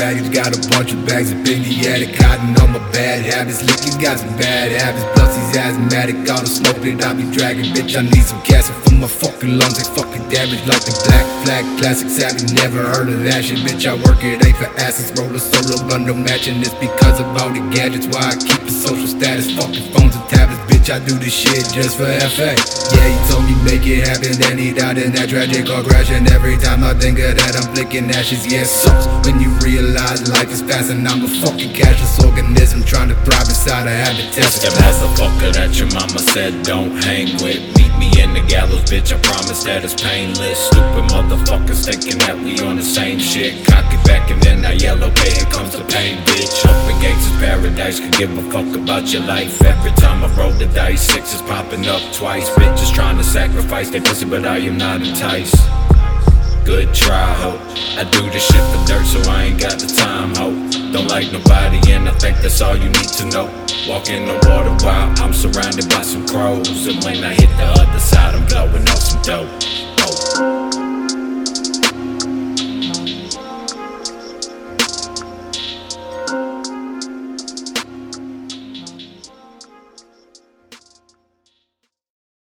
baggage, got a bunch of bags of big the attic. Hiding on my bad habits, licking got some bad habits. Plus he's asthmatic, all the smoke that I be dragging. Bitch, I need some casting for my fucking lungs. They fucking damaged like the Black Flag classics. Have you never heard of that shit? Bitch, I work it ain't for asses. Roll a solo bundle matching. It's because of all the gadgets. Why I keep the social status, fucking phones and tablets. Bitch, I do this shit just for FA. Yeah, he told me make it happen, then he died in that tragic car crash. And every time I think of that, I'm flicking ashes. Yeah, it sucks when you realize life is fast and I'm a fucking cashless organism trying to thrive inside a habitat. That motherfucker that your mama said don't hang with. Meet me in the gallows, bitch, I promise that it's painless. Stupid motherfuckers thinking that we on the same shit. Cock it back and then I yell, okay, here comes the pain, bitch. Open gates is paradise, could give a fuck about your life. Every time I roll the dice, six is popping up twice. Bitches trying to sacrifice their pussy, but I am not enticed. Good try, ho. I do this shit for dirt, so I ain't got the time, ho. Don't like nobody, and I think that's all you need to know. Walk in the water while I'm surrounded by some crows, and when I hit the other side, I'm blowing off some dope.